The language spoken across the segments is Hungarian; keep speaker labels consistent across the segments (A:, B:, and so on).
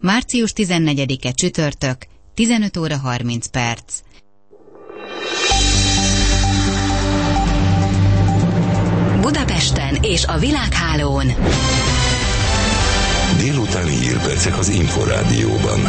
A: Március 14-e csütörtök, 15 óra 30 perc.
B: Budapesten és a világhálón.
C: Délutáni hírpercek az Inforádióban.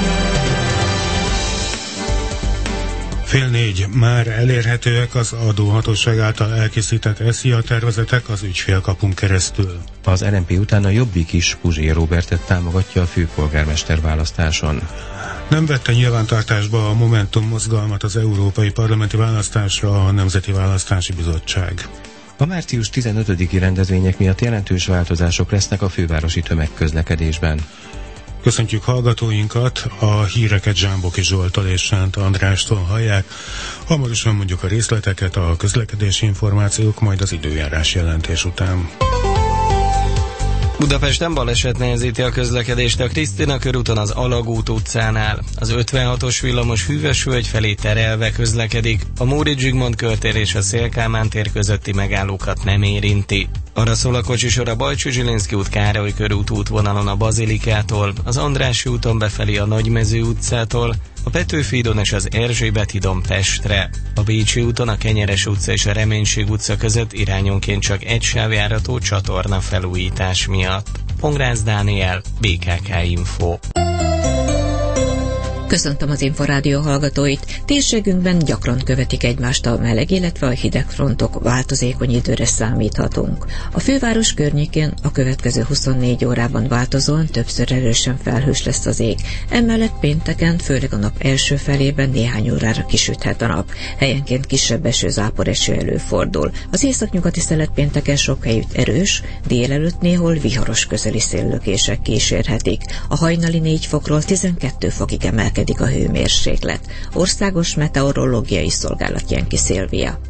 D: 3:30 már elérhetőek az adóhatóság által elkészített SZIA tervezetek az ügyfélkapun keresztül.
E: Az LMP után a Jobbik is Puzsér Róbertet támogatja a főpolgármester választáson.
D: Nem vette nyilvántartásba a Momentum mozgalmat az európai parlamenti választásra a Nemzeti Választási Bizottság.
E: A március 15-i rendezvények miatt jelentős változások lesznek a fővárosi tömegközlekedésben.
D: Köszöntjük hallgatóinkat, a híreket Zsámboki Zsolttól és Sánt Andrástól hallják. Hamarosan mondjuk a részleteket, a közlekedési információk, majd az időjárás jelentés után.
F: Budapesten baleset nehezíti a közlekedést a Krisztina körúton az Alagút utcánál. Az 56-os villamos Hűvösvölgy felé terelve közlekedik, a Móricz Zsigmond körtér és a Széll-Kálmán tér közötti megállókat nem érinti. Arra szól a kocsisor a Bajcsy-Zsilinszky út Károly körút útvonalon a Bazilikától, az Andrássy úton befelé a Nagymező utcától, a Petőfi hídon és az Erzsébet hídon Pestre. A Bécsi úton a Kenyeres utca és a Reménység utca között irányonként csak egy sávjárató csatorna felújítás miatt. Pongrácz Dániel, BKK Info.
G: Köszöntöm az Inforádió hallgatóit. Térségünkben gyakran követik egymást a meleg, illetve a hideg frontok, változékony időre számíthatunk. A főváros környékén a következő 24 órában változóan többször erősen felhős lesz az ég. Emellett pénteken, főleg a nap első felében néhány órára kisüthet a nap. Helyenként kisebb eső-záporeső előfordul. Az északnyugati szelet pénteken sok helyütt erős, délelőtt néhol viharos közeli széllökések kísérhetik. A hajnali 4 fokról 12 fokig emelkedik a hőmérséklet. Országos Meteorológiai Szolgálat Jenki Szilvia.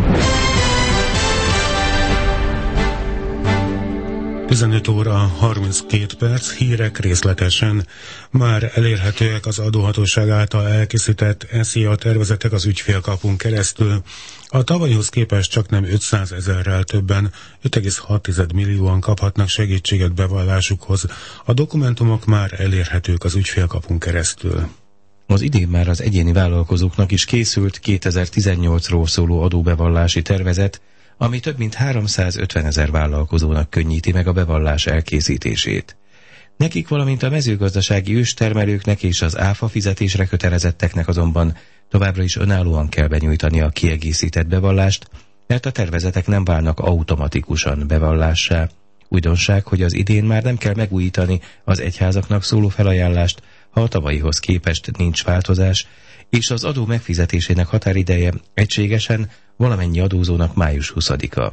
D: 15 óra 32 perc, hírek részletesen. Már elérhetőek az adóhatóság által elkészített SZIA tervezetek az ügyfélkapun keresztül. A tavalyhoz képest csaknem 500 000-rel többen, 5,6 millióan kaphatnak segítséget bevallásukhoz. A dokumentumok már elérhetők az ügyfélkapun keresztül.
E: Az idén már az egyéni vállalkozóknak is készült 2018-ról szóló adóbevallási tervezet, ami több mint 350 000 vállalkozónak könnyíti meg a bevallás elkészítését. Nekik, valamint a mezőgazdasági őstermelőknek és az áfa fizetésre kötelezetteknek azonban továbbra is önállóan kell benyújtani a kiegészített bevallást, mert a tervezetek nem válnak automatikusan bevallássá. Újdonság, hogy az idén már nem kell megújítani az egyházaknak szóló felajánlást, ha a tavalyihoz képest nincs változás, és az adó megfizetésének határideje egységesen valamennyi adózónak május 20-a.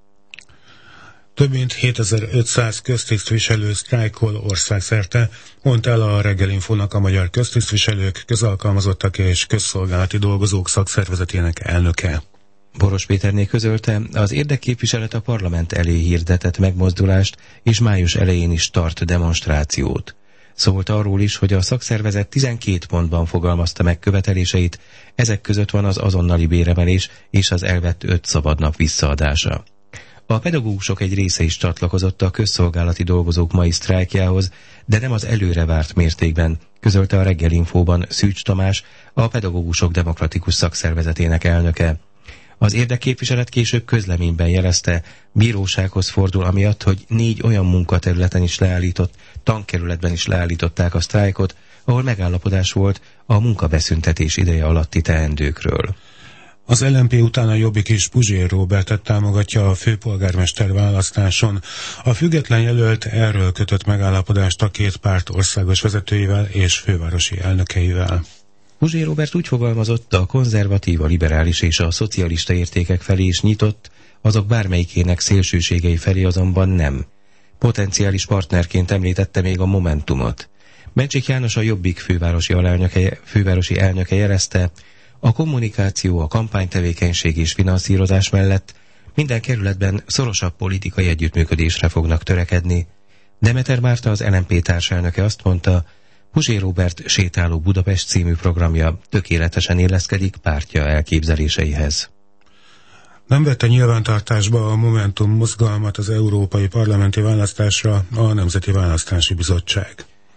D: Több mint 7500 köztisztviselő sztrájkol országszerte, mondta el a Reggelinfónak a Magyar Köztisztviselők, Közalkalmazottak és Közszolgálati Dolgozók Szakszervezetének elnöke.
E: Boros Péterné közölte, az érdekképviselet a parlament elé hirdetett megmozdulást, és május elején is tart demonstrációt. Szólt arról is, hogy a szakszervezet 12 pontban fogalmazta meg követeléseit, ezek között van az azonnali béremelés és az elvett 5 szabadnap visszaadása. A pedagógusok egy része is csatlakozott a közszolgálati dolgozók mai sztrájkjához, de nem az előre várt mértékben, közölte a Reggelinfóban Szűcs Tamás, a Pedagógusok Demokratikus Szakszervezetének elnöke. Az érdekképviselet később közleményben jelezte, bírósághoz fordul amiatt, hogy 4 olyan munkaterületen is leállított, tankerületben is leállították a sztrájkot, ahol megállapodás volt a munkabeszüntetés ideje alatti teendőkről.
D: Az LMP után a Jobbik is Puzsér Róbertet támogatja a főpolgármester választáson. A független jelölt erről kötött megállapodást a két párt országos vezetőivel és fővárosi elnökeivel.
E: Puzsér Róbert úgy fogalmazott, a konzervatív, a liberális és a szocialista értékek felé is nyitott, azok bármelyikének szélsőségei felé azonban nem. Potenciális partnerként említette még a Momentumot. Bencsik János, a Jobbik fővárosi elnöke jelezte, a kommunikáció, a kampánytevékenység és finanszírozás mellett minden kerületben szorosabb politikai együttműködésre fognak törekedni. Demeter Márta, az LMP társelnöke azt mondta, Puzsér Róbert Sétáló Budapest című programja tökéletesen illeszkedik pártja elképzeléseihez.
D: Nem vette nyilvántartásba a Momentum mozgalmat az európai parlamenti választásra a Nemzeti Választási Bizottság.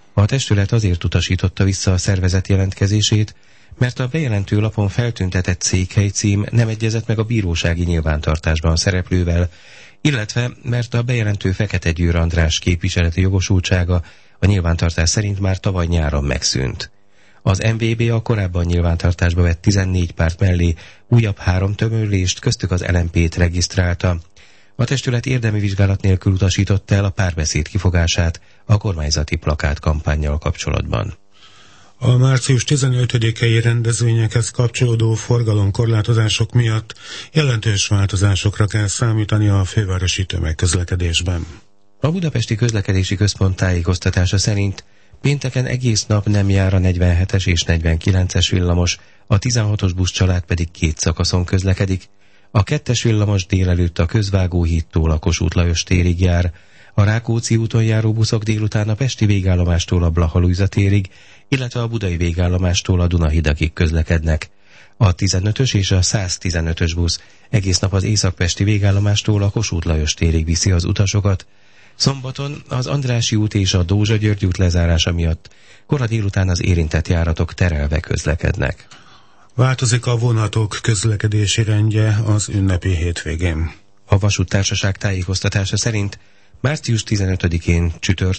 E: A testület azért utasította vissza a szervezet jelentkezését, mert a bejelentő lapon feltüntetett székhelycím nem egyezett meg a bírósági nyilvántartásban szereplővel, illetve mert a bejelentő Fekete Győr András képviseleti jogosultsága a nyilvántartás szerint már tavaly nyáron megszűnt. Az MVB a korábban nyilvántartásba vett 14 párt mellé újabb 3 tömörlést, köztük az LMP-t regisztrálta. A testület érdemi vizsgálat nélkül utasította el a Párbeszéd kifogását a kormányzati plakátkampánnyal kapcsolatban.
D: A március 15-i rendezvényekhez kapcsolódó forgalomkorlátozások miatt jelentős változásokra kell számítani a fővárosi tömegközlekedésben.
E: A Budapesti Közlekedési Központ tájékoztatása szerint pénteken egész nap nem jár a 47-es és 49-es villamos, a 16-os buszcsalád pedig 2 szakaszon közlekedik. A 2-es villamos délelőtt a Közvágóhídtól a Kossuth Lajos térig jár, a Rákóczi úton járó buszok délután a pesti végállomástól a Blaha-Lujza térig, illetve a budai végállomástól a Dunahidakig közlekednek. A 15-ös és a 115-ös busz egész nap az északpesti végállomástól a Kossuth Lajos térig viszi az utasokat. Szombaton az Andrássy út és a Dózsa-György út lezárása miatt kora délután az érintett járatok terelve közlekednek.
D: Változik a vonatok közlekedési rendje az ünnepi hétvégén.
E: A vasúttársaság tájékoztatása szerint március 15-én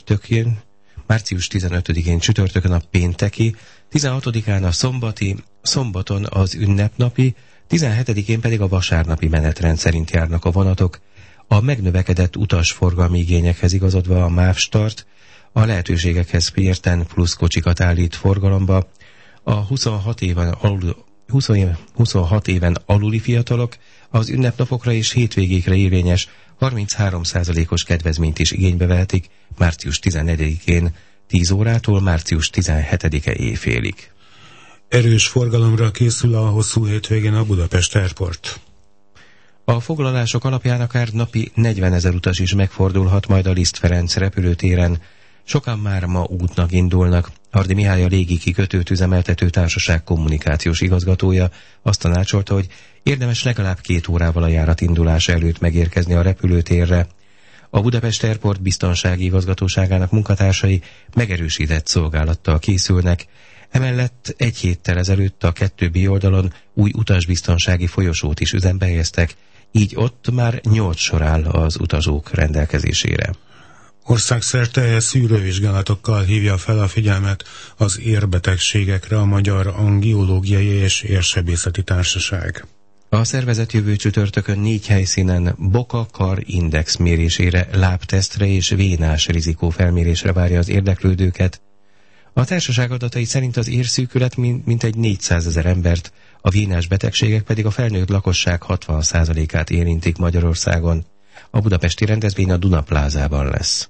E: csütörtökön a pénteki, 16-án a szombati, szombaton az ünnepnapi, 17-én pedig a vasárnapi menetrend szerint járnak a vonatok. A megnövekedett utasforgalmi igényekhez igazodva a MÁV Start a lehetőségekhez mérten plusz kocsikat állít forgalomba. A 26 éven aluli fiatalok az ünnepnapokra és hétvégékre érvényes 33%-os kedvezményt is igénybe vehetik március 14-én 10 órától március 17-e éjfélig.
D: Erős forgalomra készül a hosszú hétvégén a Budapest Airport.
E: A foglalások alapján akár napi 40 000 utas is megfordulhat majd a Liszt Ferenc repülőtéren. Sokan már ma útnak indulnak. Hardy Mihály, a légi kikötőt üzemeltető társaság kommunikációs igazgatója azt tanácsolta, hogy érdemes legalább 2 órával a járat indulása előtt megérkezni a repülőtérre. A Budapest Airport biztonsági igazgatóságának munkatársai megerősített szolgálattal készülnek. Emellett 1 héttel ezelőtt a 2B oldalon új utasbiztonsági folyosót is üzembe helyeztek, így ott már 8 sor áll az utazók rendelkezésére.
D: Országszerte szűrővizsgálatokkal hívja fel a figyelmet az érbetegségekre a Magyar Angiológiai és Érsebészeti Társaság.
E: A szervezet jövő csütörtökön 4 helyszínen boka-kar index mérésére, lábtesztre és vénás rizikófelmérésre várja az érdeklődőket. A társaság adatai szerint az érszűkület mintegy 400 000 embert, a vénás betegségek pedig a felnőtt lakosság 60%-át érintik Magyarországon. A budapesti rendezvény a Duna Plázában lesz.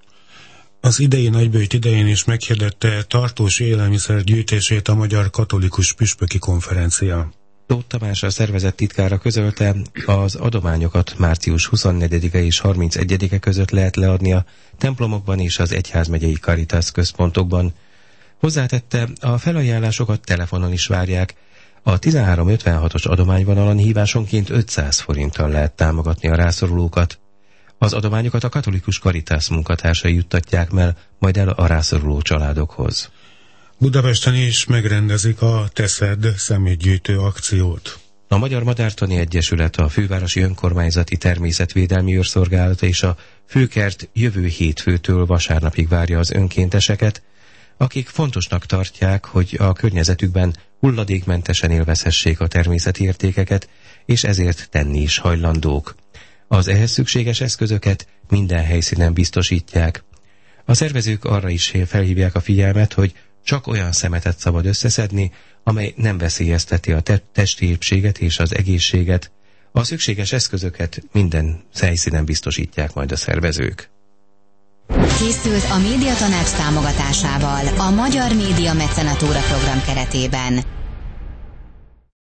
D: Az idei nagyböjt idején is meghirdette tartós élelmiszer gyűjtését a Magyar Katolikus Püspöki Konferencia.
E: Tóth Tamás, a szervezet titkára közölte, az adományokat március 24-e és 31-e között lehet leadni a templomokban és az egyházmegyei Caritas központokban. Hozzátette, a felajánlásokat telefonon is várják. A 1356-os adományvonalon hívásonként 500 forinttal lehet támogatni a rászorulókat. Az adományokat a Katolikus Caritas munkatársai juttatják majd el a rászoruló családokhoz.
D: Budapesten is megrendezik a Teszed szemétgyűjtő akciót.
E: A Magyar Madártani Egyesület, a Fővárosi Önkormányzati Természetvédelmi Őrszolgálata és a Főkert jövő hétfőtől vasárnapig várja az önkénteseket, akik fontosnak tartják, hogy a környezetükben hulladékmentesen élvezhessék a természeti értékeket, és ezért tenni is hajlandók. Az ehhez szükséges eszközöket minden helyszínen biztosítják. A szervezők arra is felhívják a figyelmet, hogy csak olyan szemetet szabad összeszedni, amely nem veszélyezteti a testi épséget és az egészséget. A szükséges eszközöket minden helyszínen biztosítják majd a szervezők.
B: Készült a Médiatanács támogatásával a Magyar Média Mecenatúra program keretében.